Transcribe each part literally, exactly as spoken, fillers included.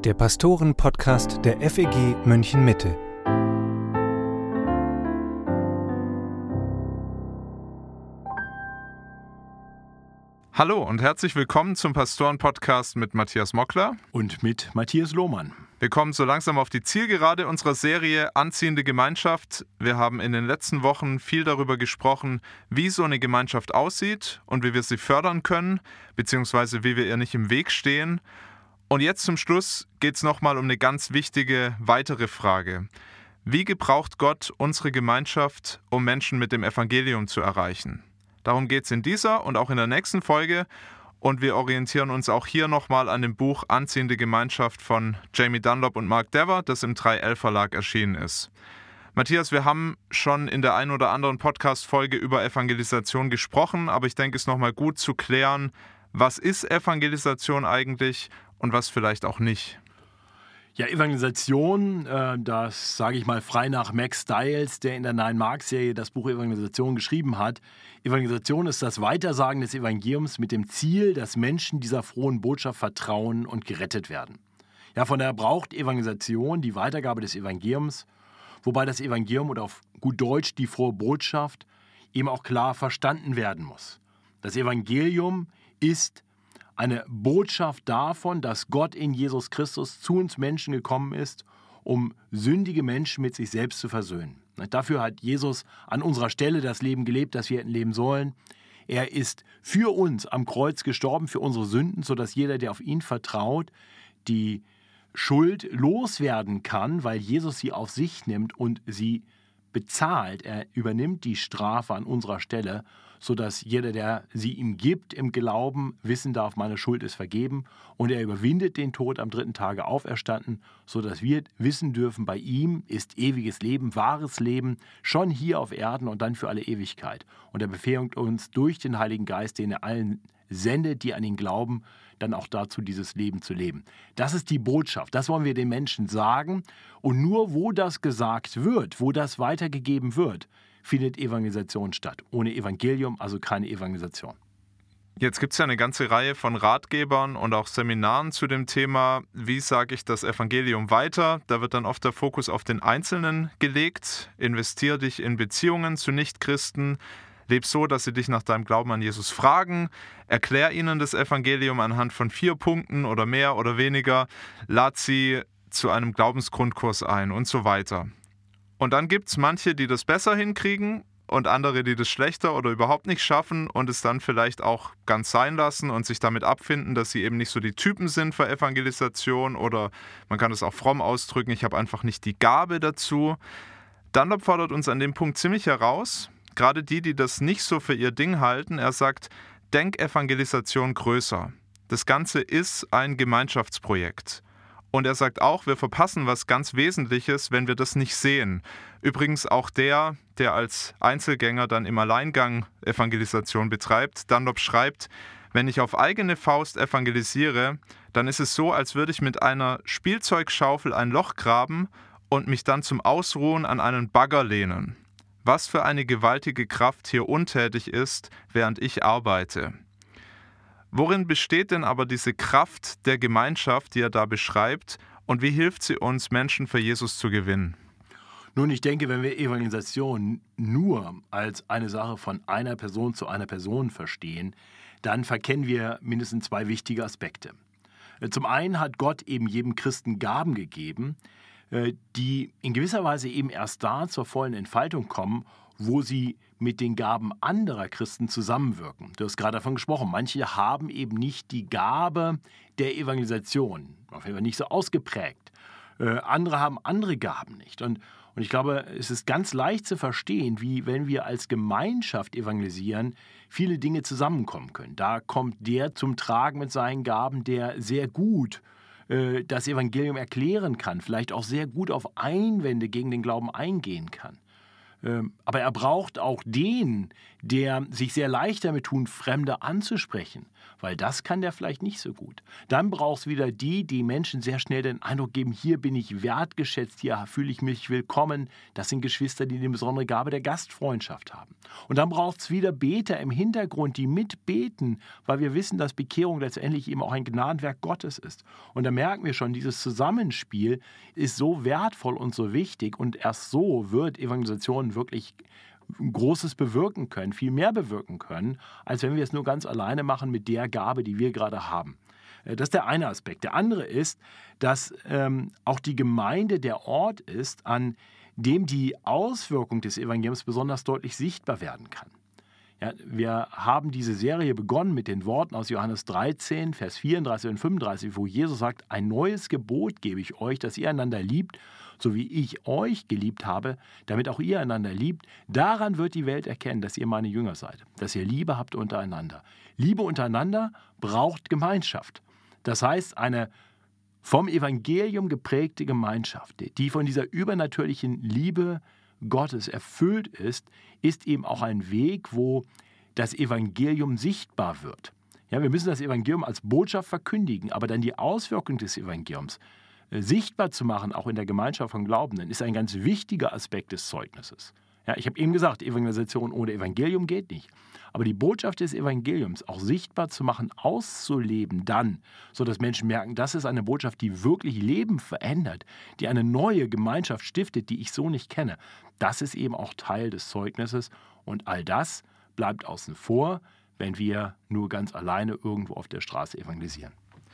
der Pastoren-Podcast der F E G München Mitte. Hallo und herzlich willkommen zum Pastoren-Podcast mit Matthias Mockler und mit Matthias Lohmann. Wir kommen so langsam auf die Zielgerade unserer Serie Anziehende Gemeinschaft. Wir haben in den letzten Wochen viel darüber gesprochen, wie so eine Gemeinschaft aussieht und wie wir sie fördern können, beziehungsweise wie wir ihr nicht im Weg stehen. Und jetzt zum Schluss geht es nochmal um eine ganz wichtige weitere Frage. Wie gebraucht Gott unsere Gemeinschaft, um Menschen mit dem Evangelium zu erreichen? Darum geht es in dieser und auch in der nächsten Folge. Und wir orientieren uns auch hier nochmal an dem Buch Anziehende Gemeinschaft von Jamie Dunlop und Mark Dever, das im drei L Verlag erschienen ist. Matthias, wir haben schon in der einen oder anderen Podcast-Folge über Evangelisation gesprochen, aber ich denke, es ist nochmal gut zu klären, was ist Evangelisation eigentlich und was vielleicht auch nicht. Ja, Evangelisation, äh, das sage ich mal frei nach Max Stiles, der in der Nine-Mark-Serie das Buch Evangelisation geschrieben hat. Evangelisation ist das Weitersagen des Evangeliums mit dem Ziel, dass Menschen dieser frohen Botschaft vertrauen und gerettet werden. Ja, von daher braucht Evangelisation die Weitergabe des Evangeliums, wobei das Evangelium oder auf gut Deutsch die frohe Botschaft eben auch klar verstanden werden muss. Das Evangelium ist eine Botschaft davon, dass Gott in Jesus Christus zu uns Menschen gekommen ist, um sündige Menschen mit sich selbst zu versöhnen. Dafür hat Jesus an unserer Stelle das Leben gelebt, das wir hätten leben sollen. Er ist für uns am Kreuz gestorben, für unsere Sünden, sodass jeder, der auf ihn vertraut, die Schuld loswerden kann, weil Jesus sie auf sich nimmt und sie bezahlt. Er übernimmt die Strafe an unserer Stelle, sodass jeder, der sie ihm gibt, im Glauben wissen darf, meine Schuld ist vergeben. Und er überwindet den Tod am dritten Tage auferstanden, sodass wir wissen dürfen, bei ihm ist ewiges Leben, wahres Leben, schon hier auf Erden und dann für alle Ewigkeit. Und er befähigt uns durch den Heiligen Geist, den er allen sendet, die an ihn glauben, dann auch dazu, dieses Leben zu leben. Das ist die Botschaft, das wollen wir den Menschen sagen. Und nur wo das gesagt wird, wo das weitergegeben wird, findet Evangelisation statt. Ohne Evangelium also keine Evangelisation. Jetzt gibt es ja eine ganze Reihe von Ratgebern und auch Seminaren zu dem Thema, wie sage ich das Evangelium weiter. Da wird dann oft der Fokus auf den Einzelnen gelegt. Investier dich in Beziehungen zu Nichtchristen. Leb so, dass sie dich nach deinem Glauben an Jesus fragen. Erklär ihnen das Evangelium anhand von vier Punkten oder mehr oder weniger. Lad sie zu einem Glaubensgrundkurs ein und so weiter. Und dann gibt es manche, die das besser hinkriegen und andere, die das schlechter oder überhaupt nicht schaffen und es dann vielleicht auch ganz sein lassen und sich damit abfinden, dass sie eben nicht so die Typen sind für Evangelisation oder man kann es auch fromm ausdrücken, ich habe einfach nicht die Gabe dazu. Dunlop fordert uns an dem Punkt ziemlich heraus, gerade die, die das nicht so für ihr Ding halten. Er sagt, denk Evangelisation größer. Das Ganze ist ein Gemeinschaftsprojekt. Und er sagt auch, wir verpassen was ganz Wesentliches, wenn wir das nicht sehen. Übrigens auch der, der als Einzelgänger dann im Alleingang Evangelisation betreibt. Dunlop schreibt, wenn ich auf eigene Faust evangelisiere, dann ist es so, als würde ich mit einer Spielzeugschaufel ein Loch graben und mich dann zum Ausruhen an einen Bagger lehnen. Was für eine gewaltige Kraft hier untätig ist, während ich arbeite. Worin besteht denn aber diese Kraft der Gemeinschaft, die er da beschreibt, und wie hilft sie uns, Menschen für Jesus zu gewinnen? Nun, ich denke, wenn wir Evangelisation nur als eine Sache von einer Person zu einer Person verstehen, dann verkennen wir mindestens zwei wichtige Aspekte. Zum einen hat Gott eben jedem Christen Gaben gegeben, die in gewisser Weise eben erst da zur vollen Entfaltung kommen, wo sie mit den Gaben anderer Christen zusammenwirken. Du hast gerade davon gesprochen, manche haben eben nicht die Gabe der Evangelisation, auf jeden Fall nicht so ausgeprägt. Äh, andere haben andere Gaben nicht. Und, und ich glaube, es ist ganz leicht zu verstehen, wie wenn wir als Gemeinschaft evangelisieren, viele Dinge zusammenkommen können. Da kommt der zum Tragen mit seinen Gaben, der sehr gut äh, das Evangelium erklären kann, vielleicht auch sehr gut auf Einwände gegen den Glauben eingehen kann. Aber er braucht auch den, der sich sehr leicht damit tut, Fremde anzusprechen, weil das kann der vielleicht nicht so gut. Dann braucht es wieder die, die Menschen sehr schnell den Eindruck geben, hier bin ich wertgeschätzt, hier fühle ich mich willkommen. Das sind Geschwister, die eine besondere Gabe der Gastfreundschaft haben. Und dann braucht es wieder Beter im Hintergrund, die mitbeten, weil wir wissen, dass Bekehrung letztendlich eben auch ein Gnadenwerk Gottes ist. Und da merken wir schon, dieses Zusammenspiel ist so wertvoll und so wichtig und erst so wird Evangelisation wirklich Großes bewirken können, viel mehr bewirken können, als wenn wir es nur ganz alleine machen mit der Gabe, die wir gerade haben. Das ist der eine Aspekt. Der andere ist, dass ähm, auch die Gemeinde der Ort ist, an dem die Auswirkung des Evangeliums besonders deutlich sichtbar werden kann. Ja, wir haben diese Serie begonnen mit den Worten aus Johannes dreizehn, Vers vierunddreißig und fünfunddreißig, wo Jesus sagt, ein neues Gebot gebe ich euch, dass ihr einander liebt, so wie ich euch geliebt habe, damit auch ihr einander liebt. Daran wird die Welt erkennen, dass ihr meine Jünger seid, dass ihr Liebe habt untereinander. Liebe untereinander braucht Gemeinschaft. Das heißt, eine vom Evangelium geprägte Gemeinschaft, die von dieser übernatürlichen Liebe Gottes erfüllt ist, ist eben auch ein Weg, wo das Evangelium sichtbar wird. Ja, wir müssen das Evangelium als Botschaft verkündigen, aber dann die Auswirkung des Evangeliums äh, sichtbar zu machen, auch in der Gemeinschaft von Glaubenden, ist ein ganz wichtiger Aspekt des Zeugnisses. Ja, ich habe eben gesagt, Evangelisation ohne Evangelium geht nicht. Aber die Botschaft des Evangeliums auch sichtbar zu machen, auszuleben dann, sodass Menschen merken, das ist eine Botschaft, die wirklich Leben verändert, die eine neue Gemeinschaft stiftet, die ich so nicht kenne. Das ist eben auch Teil des Zeugnisses und all das bleibt außen vor, wenn wir nur ganz alleine irgendwo auf der Straße evangelisieren.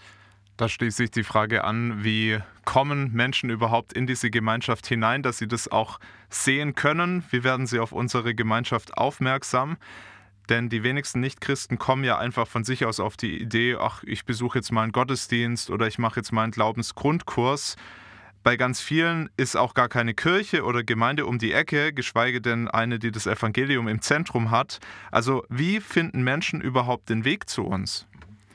Da schließt sich die Frage an, wie kommen Menschen überhaupt in diese Gemeinschaft hinein, dass sie das auch sehen können? Wie werden sie auf unsere Gemeinschaft aufmerksam? Denn die wenigsten Nichtchristen kommen ja einfach von sich aus auf die Idee, ach, ich besuche jetzt mal einen Gottesdienst oder ich mache jetzt mal einen Glaubensgrundkurs. Bei ganz vielen ist auch gar keine Kirche oder Gemeinde um die Ecke, geschweige denn eine, die das Evangelium im Zentrum hat. Also wie finden Menschen überhaupt den Weg zu uns?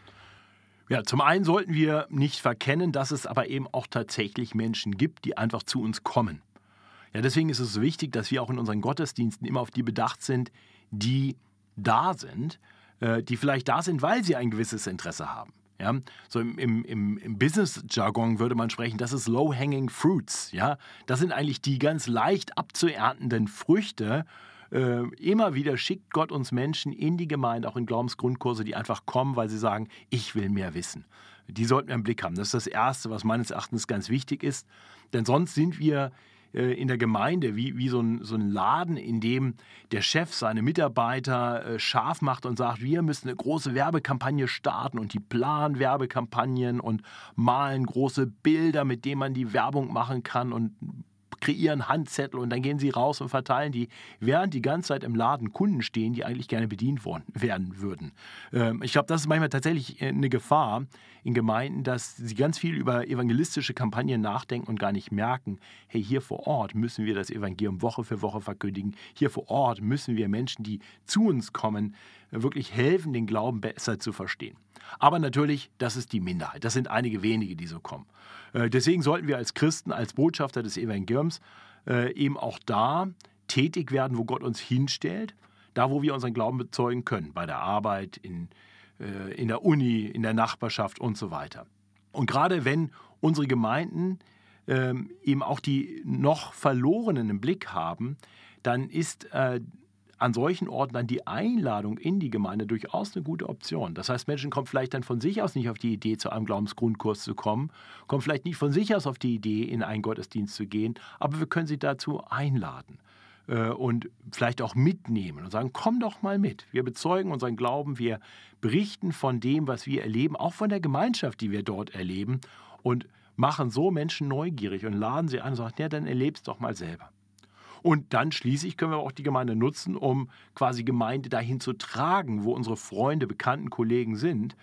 Ja, zum einen sollten wir nicht verkennen, dass es aber eben auch tatsächlich Menschen gibt, die einfach zu uns kommen. Ja, deswegen ist es so wichtig, dass wir auch in unseren Gottesdiensten immer auf die bedacht sind, die da sind, äh, die vielleicht da sind, weil sie ein gewisses Interesse haben. Ja, so im, im, im, im Business-Jargon würde man sprechen, das ist low-hanging fruits. Ja? Das sind eigentlich die ganz leicht abzuerntenden Früchte. Äh, immer wieder schickt Gott uns Menschen in die Gemeinde, auch in Glaubensgrundkurse, die einfach kommen, weil sie sagen, ich will mehr wissen. Die sollten wir im Blick haben. Das ist das Erste, was meines Erachtens ganz wichtig ist. Denn sonst sind wir in der Gemeinde wie, wie so, ein, so ein Laden, in dem der Chef seine Mitarbeiter äh, scharf macht und sagt, wir müssen eine große Werbekampagne starten und die planen Werbekampagnen und malen große Bilder, mit denen man die Werbung machen kann und kreieren Handzettel und dann gehen sie raus und verteilen die, während die ganze Zeit im Laden Kunden stehen, die eigentlich gerne bedient worden, werden würden. Ähm, ich glaube, das ist manchmal tatsächlich eine Gefahr in Gemeinden, dass sie ganz viel über evangelistische Kampagnen nachdenken und gar nicht merken, hey, hier vor Ort müssen wir das Evangelium Woche für Woche verkündigen. Hier vor Ort müssen wir Menschen, die zu uns kommen, wirklich helfen, den Glauben besser zu verstehen. Aber natürlich, das ist die Minderheit. Das sind einige wenige, die so kommen. Äh, deswegen sollten wir als Christen, als Botschafter des Evangeliums äh, eben auch da tätig werden, wo Gott uns hinstellt, da, wo wir unseren Glauben bezeugen können, bei der Arbeit, in, äh, in der Uni, in der Nachbarschaft und so weiter. Und gerade wenn unsere Gemeinden äh, eben auch die noch Verlorenen im Blick haben, dann ist äh, an solchen Orten dann die Einladung in die Gemeinde durchaus eine gute Option. Das heißt, Menschen kommen vielleicht dann von sich aus nicht auf die Idee, zu einem Glaubensgrundkurs zu kommen, kommen vielleicht nicht von sich aus auf die Idee, in einen Gottesdienst zu gehen, aber wir können sie dazu einladen äh, und vielleicht auch mitnehmen und sagen, komm doch mal mit. Wir bezeugen unseren Glauben, wir berichten von dem, was wir erleben, auch von der Gemeinschaft, die wir dort erleben und machen so Menschen neugierig und laden sie an und sagen, ja, dann erlebst doch mal selber. Und dann schließlich können wir auch die Gemeinde nutzen, um quasi Gemeinde dahin zu tragen, wo unsere Freunde, Bekannten, Kollegen sind.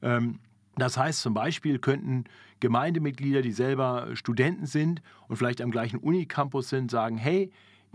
Das heißt zum Beispiel könnten Gemeindemitglieder, die selber Studenten sind und vielleicht am gleichen Unicampus sind, sagen, hey,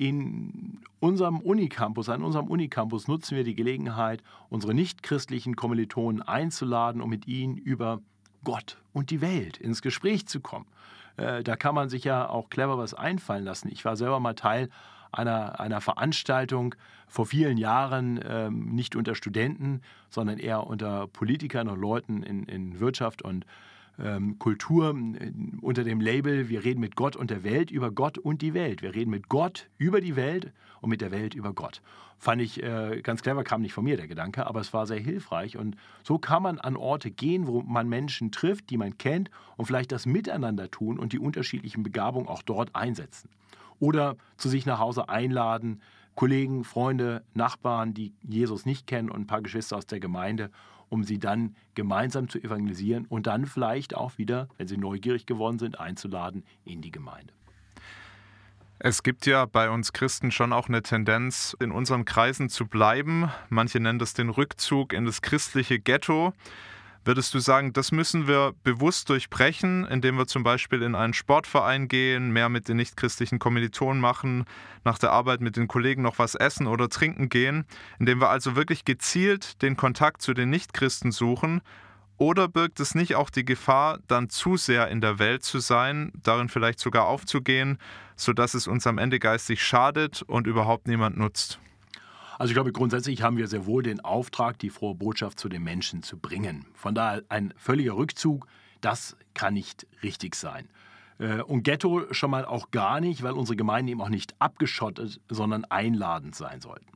in unserem Unicampus, an unserem Unicampus nutzen wir die Gelegenheit, unsere nichtchristlichen Kommilitonen einzuladen, um mit ihnen über Gott und die Welt ins Gespräch zu kommen. Da kann man sich ja auch clever was einfallen lassen. Ich war selber mal Teil einer, einer Veranstaltung vor vielen Jahren, ähm, nicht unter Studenten, sondern eher unter Politikern und Leuten in, in Wirtschaft und ähm, Kultur, äh, unter dem Label, wir reden mit Gott und der Welt über Gott und die Welt. Wir reden mit Gott über die Welt und mit der Welt über Gott. Fand ich äh, ganz clever, kam nicht von mir der Gedanke, aber es war sehr hilfreich. Und so kann man an Orte gehen, wo man Menschen trifft, die man kennt und vielleicht das Miteinander tun und die unterschiedlichen Begabungen auch dort einsetzen. Oder zu sich nach Hause einladen, Kollegen, Freunde, Nachbarn, die Jesus nicht kennen und ein paar Geschwister aus der Gemeinde, um sie dann gemeinsam zu evangelisieren und dann vielleicht auch wieder, wenn sie neugierig geworden sind, einzuladen in die Gemeinde. Es gibt ja bei uns Christen schon auch eine Tendenz, in unseren Kreisen zu bleiben. Manche nennen das den Rückzug in das christliche Ghetto. Würdest du sagen, das müssen wir bewusst durchbrechen, indem wir zum Beispiel in einen Sportverein gehen, mehr mit den nichtchristlichen Kommilitonen machen, nach der Arbeit mit den Kollegen noch was essen oder trinken gehen, indem wir also wirklich gezielt den Kontakt zu den Nichtchristen suchen? Oder birgt es nicht auch die Gefahr, dann zu sehr in der Welt zu sein, darin vielleicht sogar aufzugehen, sodass es uns am Ende geistig schadet und überhaupt niemand nutzt? Also ich glaube, grundsätzlich haben wir sehr wohl den Auftrag, die frohe Botschaft zu den Menschen zu bringen. Von daher ein völliger Rückzug, das kann nicht richtig sein. Und Ghetto schon mal auch gar nicht, weil unsere Gemeinden eben auch nicht abgeschottet, sondern einladend sein sollten.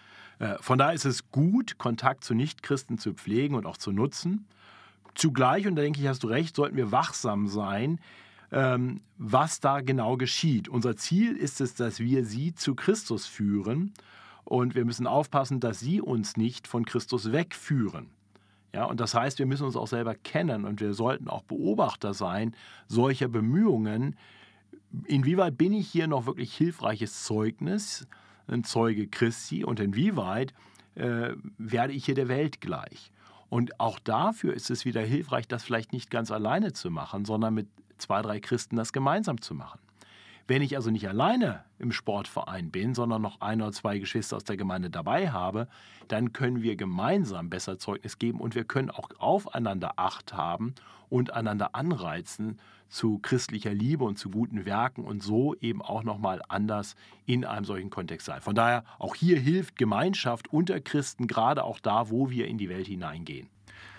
Von daher ist es gut, Kontakt zu Nichtchristen zu pflegen und auch zu nutzen. Zugleich, und da denke ich, hast du recht, sollten wir wachsam sein, ähm, was da genau geschieht. Unser Ziel ist es, dass wir sie zu Christus führen und wir müssen aufpassen, dass sie uns nicht von Christus wegführen. Ja, und das heißt, wir müssen uns auch selber kennen und wir sollten auch Beobachter sein solcher Bemühungen. Inwieweit bin ich hier noch wirklich hilfreiches Zeugnis, ein Zeuge Christi, und inwieweit äh, werde ich hier der Welt gleich? Und auch dafür ist es wieder hilfreich, das vielleicht nicht ganz alleine zu machen, sondern mit zwei, drei Christen das gemeinsam zu machen. Wenn ich also nicht alleine im Sportverein bin, sondern noch ein oder zwei Geschwister aus der Gemeinde dabei habe, dann können wir gemeinsam besser Zeugnis geben und wir können auch aufeinander Acht haben und einander anreizen zu christlicher Liebe und zu guten Werken und so eben auch nochmal anders in einem solchen Kontext sein. Von daher, auch hier hilft Gemeinschaft unter Christen, gerade auch da, wo wir in die Welt hineingehen.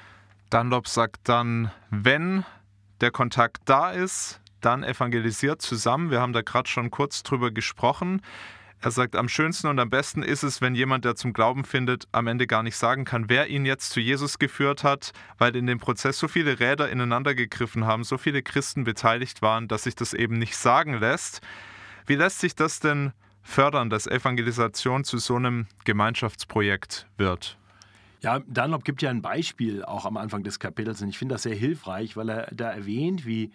Dunlop sagt dann, wenn der Kontakt da ist, dann evangelisiert zusammen. Wir haben da gerade schon kurz drüber gesprochen. Er sagt, am schönsten und am besten ist es, wenn jemand, der zum Glauben findet, am Ende gar nicht sagen kann, wer ihn jetzt zu Jesus geführt hat, weil in dem Prozess so viele Räder ineinander gegriffen haben, so viele Christen beteiligt waren, dass sich das eben nicht sagen lässt. Wie lässt sich das denn fördern, dass Evangelisation zu so einem Gemeinschaftsprojekt wird? Ja, Dunlop gibt ja ein Beispiel auch am Anfang des Kapitels und ich finde das sehr hilfreich, weil er da erwähnt, wie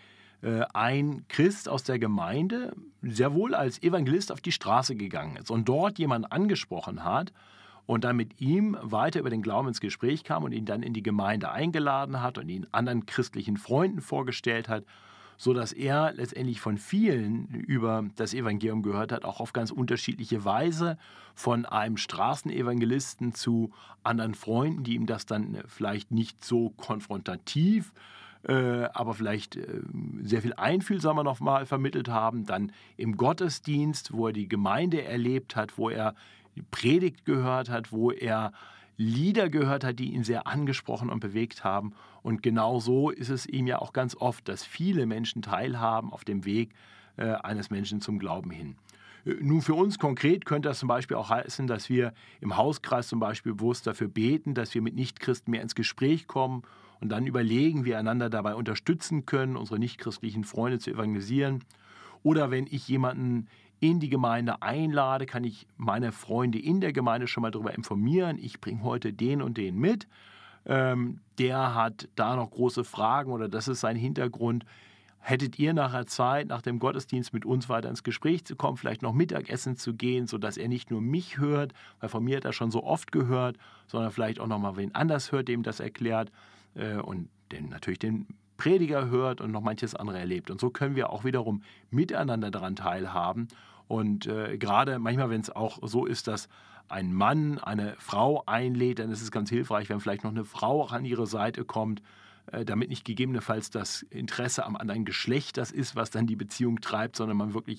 ein Christ aus der Gemeinde sehr wohl als Evangelist auf die Straße gegangen ist und dort jemanden angesprochen hat und dann mit ihm weiter über den Glauben ins Gespräch kam und ihn dann in die Gemeinde eingeladen hat und ihn anderen christlichen Freunden vorgestellt hat, sodass er letztendlich von vielen über das Evangelium gehört hat, auch auf ganz unterschiedliche Weise, von einem Straßenevangelisten zu anderen Freunden, die ihm das dann vielleicht nicht so konfrontativ Äh, aber vielleicht äh, sehr viel einfühlsamer noch mal vermittelt haben, dann im Gottesdienst, wo er die Gemeinde erlebt hat, wo er die Predigt gehört hat, wo er Lieder gehört hat, die ihn sehr angesprochen und bewegt haben. Und genau so ist es ihm ja auch ganz oft, dass viele Menschen teilhaben auf dem Weg äh, eines Menschen zum Glauben hin. Nun, für uns konkret könnte das zum Beispiel auch heißen, dass wir im Hauskreis zum Beispiel bewusst dafür beten, dass wir mit Nichtchristen mehr ins Gespräch kommen und dann überlegen, wie wir einander dabei unterstützen können, unsere nichtchristlichen Freunde zu evangelisieren. Oder wenn ich jemanden in die Gemeinde einlade, kann ich meine Freunde in der Gemeinde schon mal darüber informieren. Ich bringe heute den und den mit. Ähm, der hat da noch große Fragen oder das ist sein Hintergrund. Hättet ihr nachher Zeit, nach dem Gottesdienst mit uns weiter ins Gespräch zu kommen, vielleicht noch Mittagessen zu gehen, sodass er nicht nur mich hört, weil von mir hat er schon so oft gehört, sondern vielleicht auch noch mal wen anders hört, dem das erklärt äh, und den, natürlich den Prediger hört und noch manches andere erlebt. Und so können wir auch wiederum miteinander daran teilhaben. Und äh, gerade manchmal, wenn es auch so ist, dass ein Mann eine Frau einlädt, dann ist es ganz hilfreich, wenn vielleicht noch eine Frau auch an ihre Seite kommt, damit nicht gegebenenfalls das Interesse am anderen Geschlecht das ist, was dann die Beziehung treibt, sondern man wirklich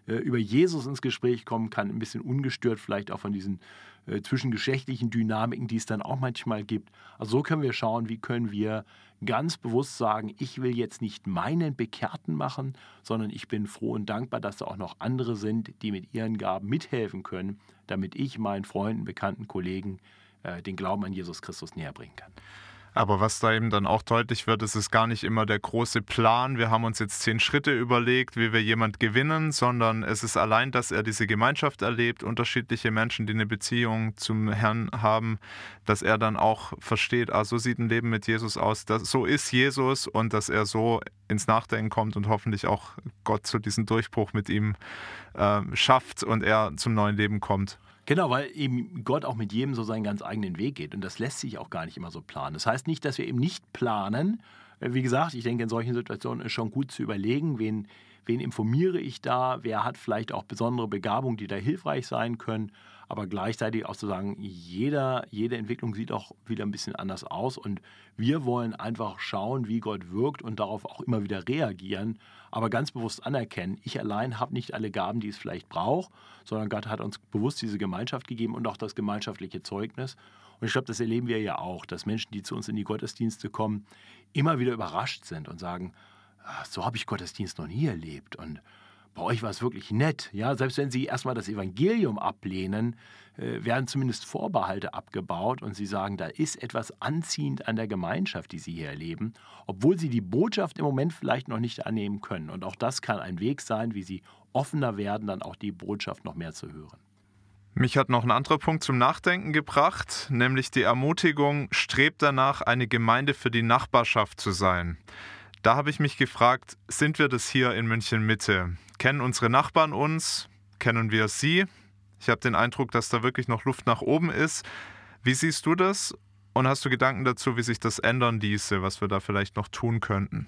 äh, über Jesus ins Gespräch kommen kann, ein bisschen ungestört vielleicht auch von diesen äh, zwischengeschlechtlichen Dynamiken, die es dann auch manchmal gibt. Also so können wir schauen, wie können wir ganz bewusst sagen, ich will jetzt nicht meinen Bekehrten machen, sondern ich bin froh und dankbar, dass da auch noch andere sind, die mit ihren Gaben mithelfen können, damit ich meinen Freunden, Bekannten, Kollegen äh, den Glauben an Jesus Christus näher bringen kann. Aber was da eben dann auch deutlich wird, ist es gar nicht immer der große Plan. Wir haben uns jetzt zehn Schritte überlegt, wie wir jemand gewinnen, sondern es ist allein, dass er diese Gemeinschaft erlebt, unterschiedliche Menschen, die eine Beziehung zum Herrn haben, dass er dann auch versteht, ah, so sieht ein Leben mit Jesus aus, das, so ist Jesus und dass er so ins Nachdenken kommt und hoffentlich auch Gott zu diesem Durchbruch mit ihm äh, schafft und er zum neuen Leben kommt. Genau, weil eben Gott auch mit jedem so seinen ganz eigenen Weg geht. Und das lässt sich auch gar nicht immer so planen. Das heißt nicht, dass wir eben nicht planen. Wie gesagt, ich denke, in solchen Situationen ist schon gut zu überlegen, wen, wen informiere ich da, wer hat vielleicht auch besondere Begabungen, die da hilfreich sein können. Aber gleichzeitig auch zu sagen, jeder, jede Entwicklung sieht auch wieder ein bisschen anders aus. Und wir wollen einfach schauen, wie Gott wirkt und darauf auch immer wieder reagieren. Aber ganz bewusst anerkennen, ich allein habe nicht alle Gaben, die es vielleicht braucht, sondern Gott hat uns bewusst diese Gemeinschaft gegeben und auch das gemeinschaftliche Zeugnis. Und ich glaube, das erleben wir ja auch, dass Menschen, die zu uns in die Gottesdienste kommen, immer wieder überrascht sind und sagen, so habe ich Gottesdienst noch nie erlebt und bei euch war es wirklich nett. Ja, selbst wenn sie erstmal das Evangelium ablehnen, äh, werden zumindest Vorbehalte abgebaut und sie sagen, da ist etwas anziehend an der Gemeinschaft, die sie hier erleben, obwohl sie die Botschaft im Moment vielleicht noch nicht annehmen können. Und auch das kann ein Weg sein, wie sie offener werden, dann auch die Botschaft noch mehr zu hören. Mich hat noch ein anderer Punkt zum Nachdenken gebracht, nämlich die Ermutigung, strebt danach, eine Gemeinde für die Nachbarschaft zu sein. Da habe ich mich gefragt, sind wir das hier in München Mitte? Kennen unsere Nachbarn uns? Kennen wir sie? Ich habe den Eindruck, dass da wirklich noch Luft nach oben ist. Wie siehst du das? Und hast du Gedanken dazu, wie sich das ändern ließe, was wir da vielleicht noch tun könnten?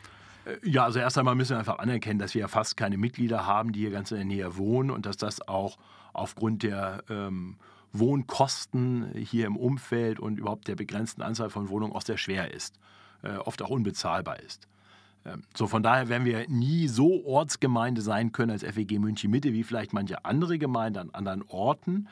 Ja, also erst einmal müssen wir einfach anerkennen, dass wir ja fast keine Mitglieder haben, die hier ganz in der Nähe wohnen und dass das auch aufgrund der ähm, Wohnkosten hier im Umfeld und überhaupt der begrenzten Anzahl von Wohnungen auch sehr schwer ist. Oft auch unbezahlbar ist. So, von daher werden wir nie so Ortsgemeinde sein können als F E G München Mitte wie vielleicht manche andere Gemeinden an anderen Orten.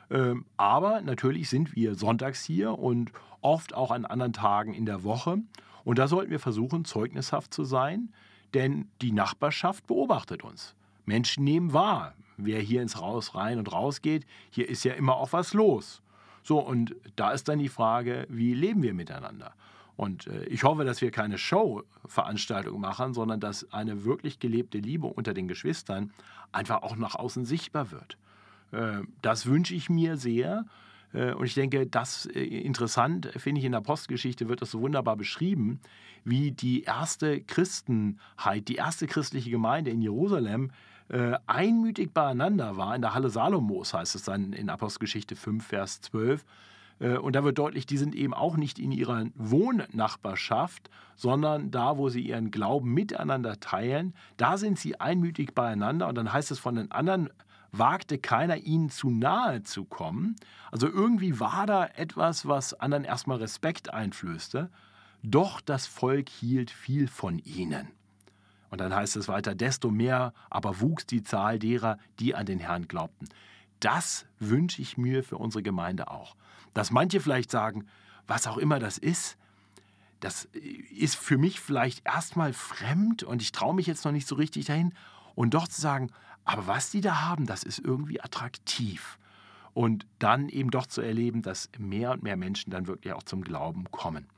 Aber natürlich sind wir sonntags hier und oft auch an anderen Tagen in der Woche. Und da sollten wir versuchen, zeugnishaft zu sein, denn die Nachbarschaft beobachtet uns. Menschen nehmen wahr, wer hier ins Haus rein und raus geht. Hier ist ja immer auch was los. So, und da ist dann die Frage, wie leben wir miteinander? Und äh, ich hoffe, dass wir keine Show-Veranstaltung machen, sondern dass eine wirklich gelebte Liebe unter den Geschwistern einfach auch nach außen sichtbar wird. Äh, das wünsche ich mir sehr. Äh, und ich denke, das äh, interessant, finde ich, in der Apostelgeschichte wird das so wunderbar beschrieben, wie die erste Christenheit, die erste christliche Gemeinde in Jerusalem äh, einmütig beieinander war. In der Halle Salomos heißt es dann in Apostelgeschichte fünf, Vers zwölf. Und da wird deutlich, die sind eben auch nicht in ihrer Wohnnachbarschaft, sondern da, wo sie ihren Glauben miteinander teilen, da sind sie einmütig beieinander. Und dann heißt es, von den anderen wagte keiner, ihnen zu nahe zu kommen. Also irgendwie war da etwas, was anderen erstmal Respekt einflößte. Doch das Volk hielt viel von ihnen. Und dann heißt es weiter, desto mehr aber wuchs die Zahl derer, die an den Herrn glaubten. Das wünsche ich mir für unsere Gemeinde auch. Dass manche vielleicht sagen, was auch immer das ist, das ist für mich vielleicht erstmal fremd und ich traue mich jetzt noch nicht so richtig dahin. Und doch zu sagen, aber was die da haben, das ist irgendwie attraktiv. Und dann eben doch zu erleben, dass mehr und mehr Menschen dann wirklich auch zum Glauben kommen.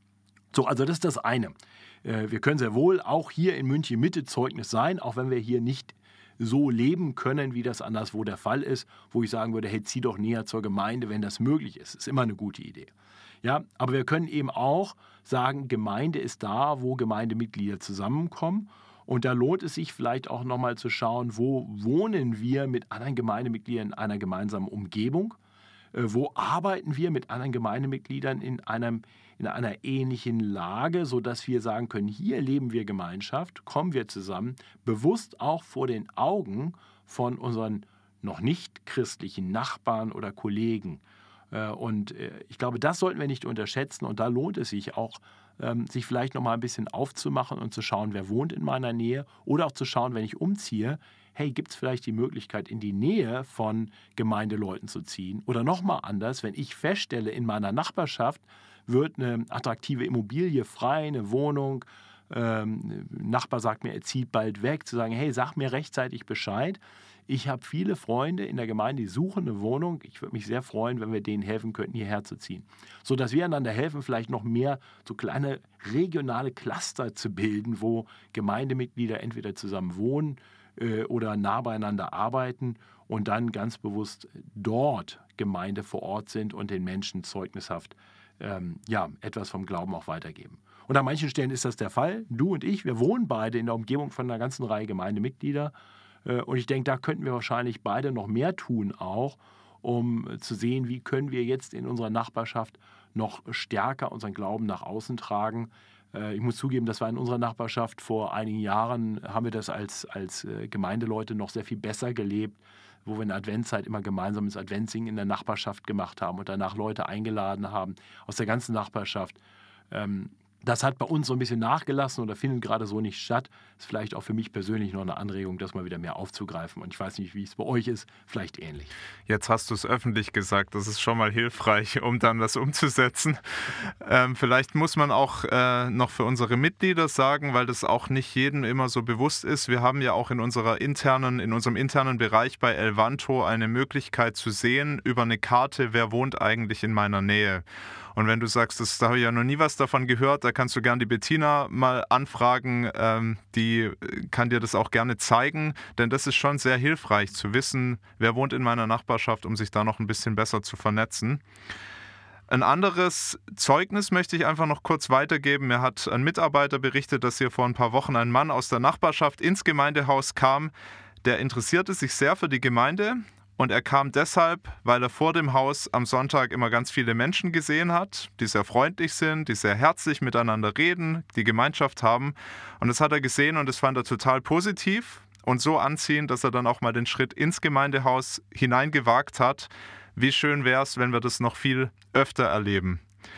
So, also das ist das eine. Wir können sehr wohl auch hier in München Mitte Zeugnis sein, auch wenn wir hier nicht so leben können, wie das anderswo der Fall ist, wo ich sagen würde, hey, zieh doch näher zur Gemeinde, wenn das möglich ist. Ist immer eine gute Idee. Ja, aber wir können eben auch sagen, Gemeinde ist da, wo Gemeindemitglieder zusammenkommen. Und da lohnt es sich vielleicht auch nochmal zu schauen, wo wohnen wir mit anderen Gemeindemitgliedern in einer gemeinsamen Umgebung? Wo arbeiten wir mit anderen Gemeindemitgliedern in, einem, in einer ähnlichen Lage, sodass wir sagen können, hier leben wir Gemeinschaft, kommen wir zusammen, bewusst auch vor den Augen von unseren noch nicht christlichen Nachbarn oder Kollegen. Und ich glaube, das sollten wir nicht unterschätzen. Und da lohnt es sich auch, sich vielleicht noch mal ein bisschen aufzumachen und zu schauen, wer wohnt in meiner Nähe. Oder auch zu schauen, wenn ich umziehe, hey, gibt es vielleicht die Möglichkeit, in die Nähe von Gemeindeleuten zu ziehen? Oder noch mal anders, wenn ich feststelle, in meiner Nachbarschaft wird eine attraktive Immobilie frei, eine Wohnung, ähm, ein Nachbar sagt mir, er zieht bald weg, zu sagen, hey, sag mir rechtzeitig Bescheid. Ich habe viele Freunde in der Gemeinde, die suchen eine Wohnung. Ich würde mich sehr freuen, wenn wir denen helfen könnten, hierher zu ziehen. So dass wir einander helfen, vielleicht noch mehr so kleine regionale Cluster zu bilden, wo Gemeindemitglieder entweder zusammen wohnen äh, oder nah beieinander arbeiten und dann ganz bewusst dort Gemeinde vor Ort sind und den Menschen zeugnishaft ähm, ja, etwas vom Glauben auch weitergeben. Und an manchen Stellen ist das der Fall. Du und ich, wir wohnen beide in der Umgebung von einer ganzen Reihe Gemeindemitglieder. Und ich denke, da könnten wir wahrscheinlich beide noch mehr tun auch, um zu sehen, wie können wir jetzt in unserer Nachbarschaft noch stärker unseren Glauben nach außen tragen. Ich muss zugeben, das war in unserer Nachbarschaft vor einigen Jahren, haben wir das als, als Gemeindeleute noch sehr viel besser gelebt, wo wir in der Adventszeit immer gemeinsames Adventssingen in der Nachbarschaft gemacht haben und danach Leute eingeladen haben aus der ganzen Nachbarschaft. Das hat bei uns so ein bisschen nachgelassen oder findet gerade so nicht statt. Ist vielleicht auch für mich persönlich noch eine Anregung, das mal wieder mehr aufzugreifen. Und ich weiß nicht, wie es bei euch ist, vielleicht ähnlich. Jetzt hast du es öffentlich gesagt, das ist schon mal hilfreich, um dann das umzusetzen. Ähm, vielleicht muss man auch äh, noch für unsere Mitglieder sagen, weil das auch nicht jedem immer so bewusst ist. Wir haben ja auch in unserer internen, in unserem internen Bereich bei Elvanto eine Möglichkeit zu sehen über eine Karte, wer wohnt eigentlich in meiner Nähe. Und wenn du sagst, das, da habe ich ja noch nie was davon gehört, da kannst du gerne die Bettina mal anfragen, ähm, die kann dir das auch gerne zeigen, denn das ist schon sehr hilfreich zu wissen, wer wohnt in meiner Nachbarschaft, um sich da noch ein bisschen besser zu vernetzen. Ein anderes Zeugnis möchte ich einfach noch kurz weitergeben. Mir hat ein Mitarbeiter berichtet, dass hier vor ein paar Wochen ein Mann aus der Nachbarschaft ins Gemeindehaus kam, der interessierte sich sehr für die Gemeinde. Und er kam deshalb, weil er vor dem Haus am Sonntag immer ganz viele Menschen gesehen hat, die sehr freundlich sind, die sehr herzlich miteinander reden, die Gemeinschaft haben. Und das hat er gesehen und das fand er total positiv und so anziehend, dass er dann auch mal den Schritt ins Gemeindehaus hineingewagt hat. Wie schön wäre es, wenn wir das noch viel öfter erleben.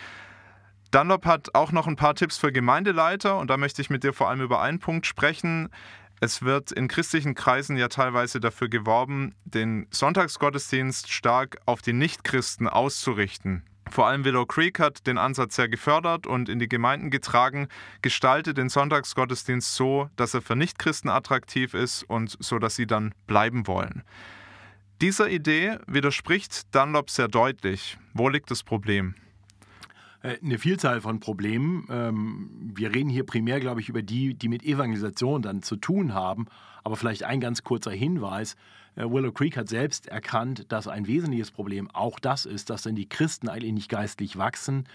Dunlop hat auch noch ein paar Tipps für Gemeindeleiter und da möchte ich mit dir vor allem über einen Punkt sprechen. Es wird in christlichen Kreisen ja teilweise dafür geworben, den Sonntagsgottesdienst stark auf die Nichtchristen auszurichten. Vor allem Willow Creek hat den Ansatz sehr gefördert und in die Gemeinden getragen, gestaltet den Sonntagsgottesdienst so, dass er für Nichtchristen attraktiv ist und so, dass sie dann bleiben wollen. Dieser Idee widerspricht Dunlop sehr deutlich. Wo liegt das Problem? Eine Vielzahl von Problemen. Wir reden hier primär, glaube ich, über die, die mit Evangelisation dann zu tun haben. Aber vielleicht ein ganz kurzer Hinweis. Willow Creek hat selbst erkannt, dass ein wesentliches Problem auch das ist, dass dann die Christen eigentlich nicht geistlich wachsen.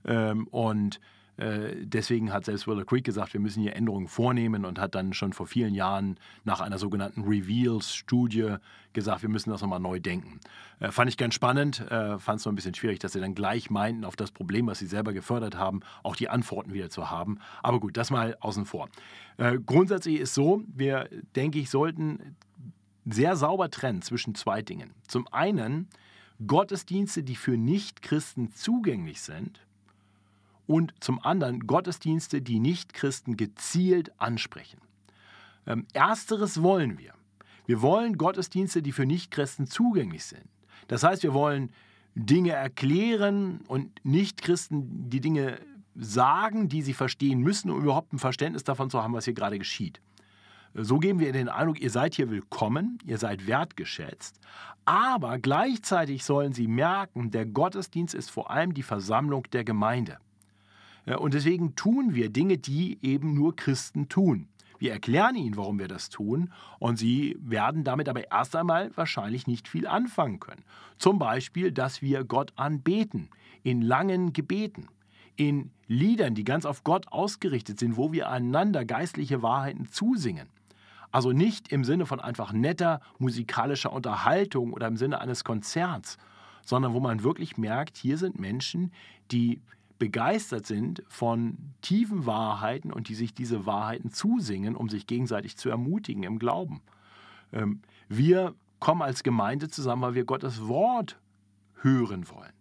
Und deswegen hat selbst Willow Creek gesagt, wir müssen hier Änderungen vornehmen und hat dann schon vor vielen Jahren nach einer sogenannten Reveals-Studie gesagt, wir müssen das nochmal neu denken. Äh, fand ich ganz spannend, äh, fand es so ein bisschen schwierig, dass sie dann gleich meinten, auf das Problem, was sie selber gefördert haben, auch die Antworten wieder zu haben. Aber gut, das mal außen vor. Äh, grundsätzlich ist so, wir, denke ich, sollten sehr sauber trennen zwischen zwei Dingen. Zum einen Gottesdienste, die für Nichtchristen zugänglich sind, und zum anderen Gottesdienste, die Nichtchristen gezielt ansprechen. Ähm, ersteres wollen wir. Wir wollen Gottesdienste, die für Nichtchristen zugänglich sind. Das heißt, wir wollen Dinge erklären und Nichtchristen die Dinge sagen, die sie verstehen müssen, um überhaupt ein Verständnis davon zu haben, was hier gerade geschieht. So geben wir den Eindruck, ihr seid hier willkommen, ihr seid wertgeschätzt, aber gleichzeitig sollen sie merken, der Gottesdienst ist vor allem die Versammlung der Gemeinde. Und deswegen tun wir Dinge, die eben nur Christen tun. Wir erklären ihnen, warum wir das tun, und sie werden damit aber erst einmal wahrscheinlich nicht viel anfangen können. Zum Beispiel, dass wir Gott anbeten, in langen Gebeten, in Liedern, die ganz auf Gott ausgerichtet sind, wo wir einander geistliche Wahrheiten zusingen. Also nicht im Sinne von einfach netter musikalischer Unterhaltung oder im Sinne eines Konzerts, sondern wo man wirklich merkt, hier sind Menschen, die begeistert sind von tiefen Wahrheiten und die sich diese Wahrheiten zusingen, um sich gegenseitig zu ermutigen im Glauben. Wir kommen als Gemeinde zusammen, weil wir Gottes Wort hören wollen.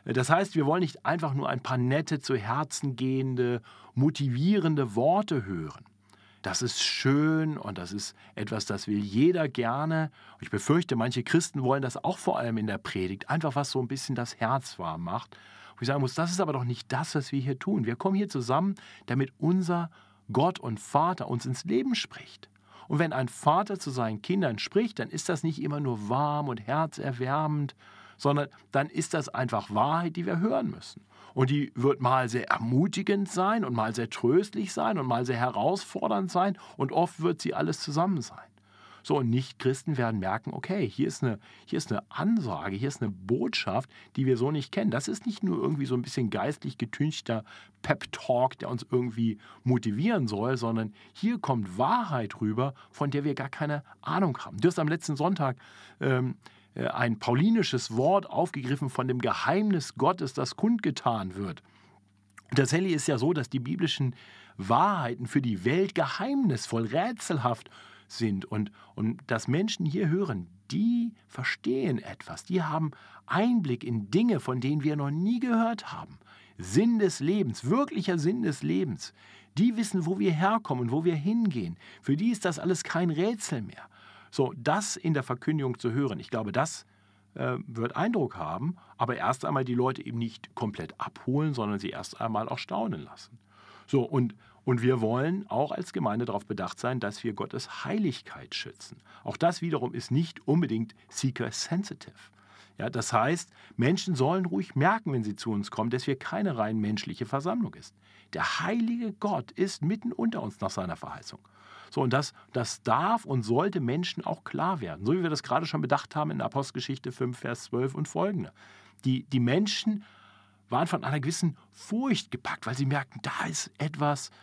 Das heißt, wir wollen nicht einfach nur ein paar nette, zu Herzen gehende, motivierende Worte hören. Das ist schön und das ist etwas, das will jeder gerne. Und ich befürchte, manche Christen wollen das auch vor allem in der Predigt. Einfach was so ein bisschen das Herz warm macht. Und ich sagen muss, das ist aber doch nicht das, was wir hier tun. Wir kommen hier zusammen, damit unser Gott und Vater uns ins Leben spricht. Und wenn ein Vater zu seinen Kindern spricht, dann ist das nicht immer nur warm und herzerwärmend, sondern dann ist das einfach Wahrheit, die wir hören müssen. Und die wird mal sehr ermutigend sein und mal sehr tröstlich sein und mal sehr herausfordernd sein und oft wird sie alles zusammen sein. So, und Nicht-Christen werden merken, okay, hier ist eine, hier ist eine Ansage, hier ist eine Botschaft, die wir so nicht kennen. Das ist nicht nur irgendwie so ein bisschen geistlich getünchter Pep-Talk, der uns irgendwie motivieren soll, sondern hier kommt Wahrheit rüber, von der wir gar keine Ahnung haben. Du hast am letzten Sonntag ähm, ein paulinisches Wort aufgegriffen von dem Geheimnis Gottes, das kundgetan wird. Und tatsächlich ist ja so, dass die biblischen Wahrheiten für die Welt geheimnisvoll, rätselhaft sind und, und dass Menschen hier hören, die verstehen etwas, die haben Einblick in Dinge, von denen wir noch nie gehört haben. Sinn des Lebens, wirklicher Sinn des Lebens. Die wissen, wo wir herkommen und wo wir hingehen. Für die ist das alles kein Rätsel mehr. So, das in der Verkündigung zu hören, ich glaube, das äh, wird Eindruck haben, aber erst einmal die Leute eben nicht komplett abholen, sondern sie erst einmal auch staunen lassen. So, und, und wir wollen auch als Gemeinde darauf bedacht sein, dass wir Gottes Heiligkeit schützen. Auch das wiederum ist nicht unbedingt seeker-sensitive. Ja, das heißt, Menschen sollen ruhig merken, wenn sie zu uns kommen, dass wir keine rein menschliche Versammlung ist. Der heilige Gott ist mitten unter uns nach seiner Verheißung. So, und das, das darf und sollte Menschen auch klar werden. So wie wir das gerade schon bedacht haben in Apostelgeschichte fünf, Vers zwölf und folgende. Die, die Menschen waren von einer gewissen Furcht gepackt, weil sie merkten, da ist etwas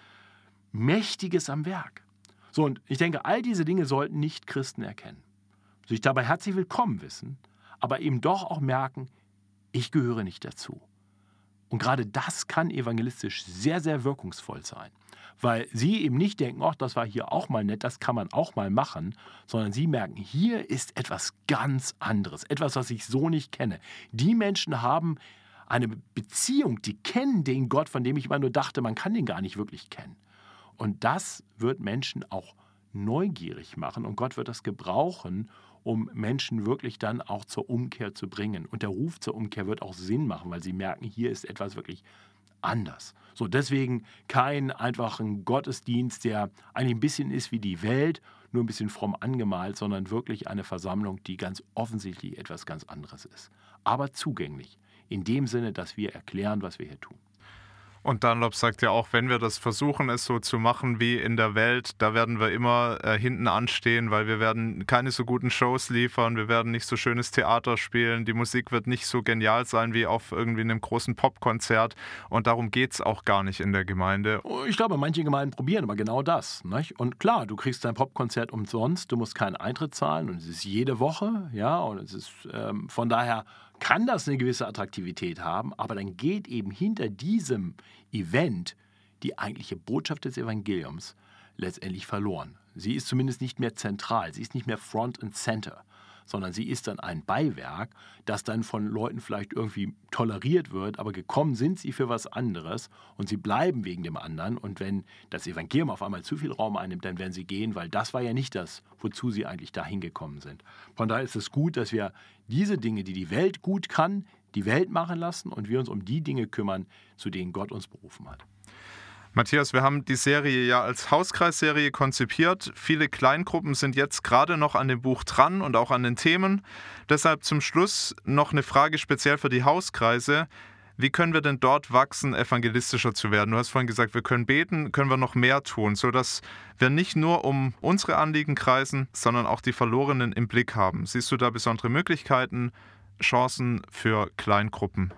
Mächtiges am Werk. So, und ich denke, all diese Dinge sollten Nicht-Christen erkennen. Sich dabei herzlich willkommen wissen, aber eben doch auch merken, ich gehöre nicht dazu. Und gerade das kann evangelistisch sehr, sehr wirkungsvoll sein. Weil sie eben nicht denken, ach, das war hier auch mal nett, das kann man auch mal machen, sondern sie merken, hier ist etwas ganz anderes, etwas, was ich so nicht kenne. Die Menschen haben eine Beziehung, die kennen den Gott, von dem ich immer nur dachte, man kann den gar nicht wirklich kennen. Und das wird Menschen auch neugierig machen und Gott wird das gebrauchen, um Menschen wirklich dann auch zur Umkehr zu bringen. Und der Ruf zur Umkehr wird auch Sinn machen, weil sie merken, hier ist etwas wirklich anders. So, deswegen kein einfachen Gottesdienst, der eigentlich ein bisschen ist wie die Welt, nur ein bisschen fromm angemalt, sondern wirklich eine Versammlung, die ganz offensichtlich etwas ganz anderes ist. Aber zugänglich, in dem Sinne, dass wir erklären, was wir hier tun. Und Dunlop sagt ja auch, wenn wir das versuchen, es so zu machen wie in der Welt, da werden wir immer äh, hinten anstehen, weil wir werden keine so guten Shows liefern, wir werden nicht so schönes Theater spielen, die Musik wird nicht so genial sein wie auf irgendwie einem großen Popkonzert und darum geht es auch gar nicht in der Gemeinde. Ich glaube, manche Gemeinden probieren aber genau das. Nicht? Und klar, du kriegst dein Popkonzert umsonst, du musst keinen Eintritt zahlen und es ist jede Woche, ja, und es ist ähm, von daher kann das eine gewisse Attraktivität haben, aber dann geht eben hinter diesem Event die eigentliche Botschaft des Evangeliums letztendlich verloren. Sie ist zumindest nicht mehr zentral, sie ist nicht mehr Front and Center, sondern sie ist dann ein Beiwerk, das dann von Leuten vielleicht irgendwie toleriert wird, aber gekommen sind sie für was anderes und sie bleiben wegen dem anderen. Und wenn das Evangelium auf einmal zu viel Raum einnimmt, dann werden sie gehen, weil das war ja nicht das, wozu sie eigentlich dahin gekommen sind. Von daher ist es gut, dass wir diese Dinge, die die Welt gut kann, die Welt machen lassen und wir uns um die Dinge kümmern, zu denen Gott uns berufen hat. Matthias, wir haben die Serie ja als Hauskreisserie konzipiert. Viele Kleingruppen sind jetzt gerade noch an dem Buch dran und auch an den Themen. Deshalb zum Schluss noch eine Frage speziell für die Hauskreise. Wie können wir denn dort wachsen, evangelistischer zu werden? Du hast vorhin gesagt, wir können beten, können wir noch mehr tun, sodass wir nicht nur um unsere Anliegen kreisen, sondern auch die Verlorenen im Blick haben. Siehst du da besondere Möglichkeiten, Chancen für Kleingruppen?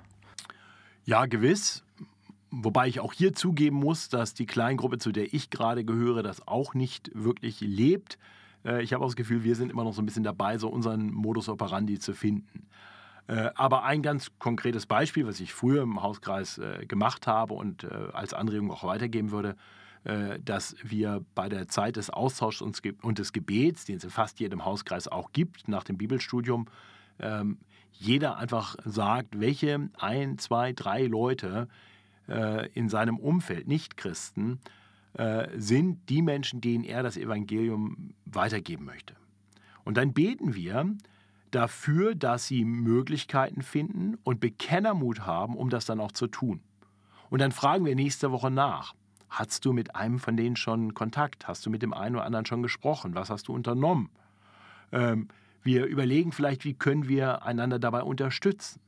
Ja, gewiss. Wobei ich auch hier zugeben muss, dass die Kleingruppe, zu der ich gerade gehöre, das auch nicht wirklich lebt. Ich habe auch das Gefühl, wir sind immer noch so ein bisschen dabei, so unseren Modus operandi zu finden. Aber ein ganz konkretes Beispiel, was ich früher im Hauskreis gemacht habe und als Anregung auch weitergeben würde, dass wir bei der Zeit des Austauschs und des Gebets, den es in fast jedem Hauskreis auch gibt, nach dem Bibelstudium, jeder einfach sagt, welche ein, zwei, drei Leute äh, in seinem Umfeld, Nicht-Christen, äh, sind die Menschen, denen er das Evangelium weitergeben möchte. Und dann beten wir dafür, dass sie Möglichkeiten finden und Bekennermut haben, um das dann auch zu tun. Und dann fragen wir nächste Woche nach. Hast du mit einem von denen schon Kontakt? Hast du mit dem einen oder anderen schon gesprochen? Was hast du unternommen? Ähm, wir überlegen vielleicht, wie können wir einander dabei unterstützen.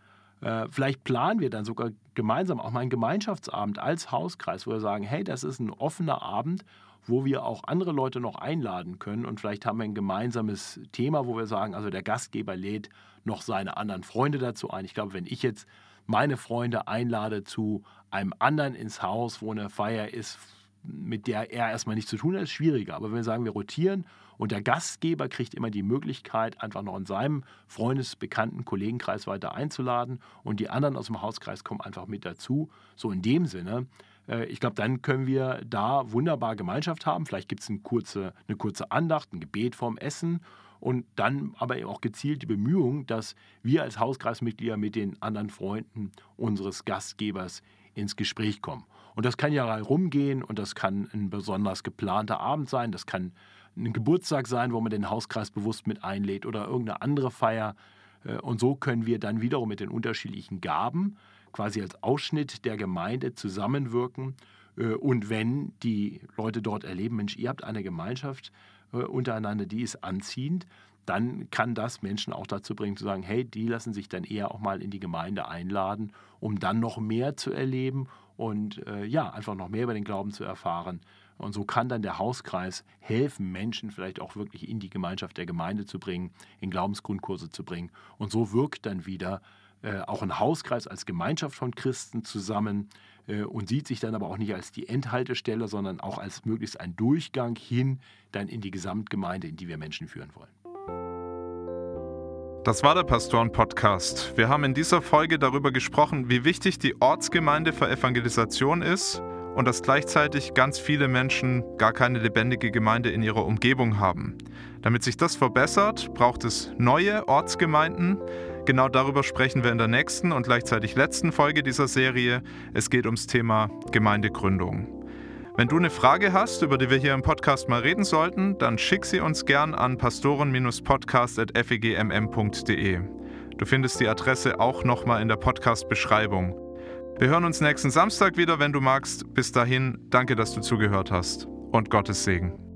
Äh, vielleicht planen wir dann sogar gemeinsam auch mal einen Gemeinschaftsabend als Hauskreis, wo wir sagen, hey, das ist ein offener Abend, wo wir auch andere Leute noch einladen können. Und vielleicht haben wir ein gemeinsames Thema, wo wir sagen, also der Gastgeber lädt noch seine anderen Freunde dazu ein. Ich glaube, wenn ich jetzt meine Freunde einlade zu einem anderen ins Haus, wo eine Feier ist, mit der er erstmal nichts zu tun hat, ist schwieriger. Aber wenn wir sagen, wir rotieren und der Gastgeber kriegt immer die Möglichkeit, einfach noch in seinem Freundes-, Bekannten-, Kollegenkreis weiter einzuladen und die anderen aus dem Hauskreis kommen einfach mit dazu. So in dem Sinne, äh, ich glaube, dann können wir da wunderbar Gemeinschaft haben. Vielleicht gibt es eine kurze, eine kurze Andacht, ein Gebet vorm Essen und dann aber eben auch gezielt die Bemühung, dass wir als Hauskreismitglieder mit den anderen Freunden unseres Gastgebers ins Gespräch kommen. Und das kann ja rumgehen und das kann ein besonders geplanter Abend sein, das kann ein Geburtstag sein, wo man den Hauskreis bewusst mit einlädt oder irgendeine andere Feier. Und so können wir dann wiederum mit den unterschiedlichen Gaben quasi als Ausschnitt der Gemeinde zusammenwirken. Und wenn die Leute dort erleben, Mensch, ihr habt eine Gemeinschaft untereinander, die ist anziehend, dann kann das Menschen auch dazu bringen, zu sagen, hey, die lassen sich dann eher auch mal in die Gemeinde einladen, um dann noch mehr zu erleben und äh, ja, einfach noch mehr über den Glauben zu erfahren. Und so kann dann der Hauskreis helfen, Menschen vielleicht auch wirklich in die Gemeinschaft der Gemeinde zu bringen, in Glaubensgrundkurse zu bringen. Und so wirkt dann wieder äh, auch ein Hauskreis als Gemeinschaft von Christen zusammen äh, und sieht sich dann aber auch nicht als die Endhaltestelle, sondern auch als möglichst ein Durchgang hin dann in die Gesamtgemeinde, in die wir Menschen führen wollen. Das war der Pastoren-Podcast. Wir haben in dieser Folge darüber gesprochen, wie wichtig die Ortsgemeinde für Evangelisation ist und dass gleichzeitig ganz viele Menschen gar keine lebendige Gemeinde in ihrer Umgebung haben. Damit sich das verbessert, braucht es neue Ortsgemeinden. Genau darüber sprechen wir in der nächsten und gleichzeitig letzten Folge dieser Serie. Es geht ums Thema Gemeindegründung. Wenn du eine Frage hast, über die wir hier im Podcast mal reden sollten, dann schick sie uns gern an pastoren podcast at f e g m m punkt d e. Du findest die Adresse auch nochmal in der Podcast-Beschreibung. Wir hören uns nächsten Samstag wieder, wenn du magst. Bis dahin, danke, dass du zugehört hast und Gottes Segen.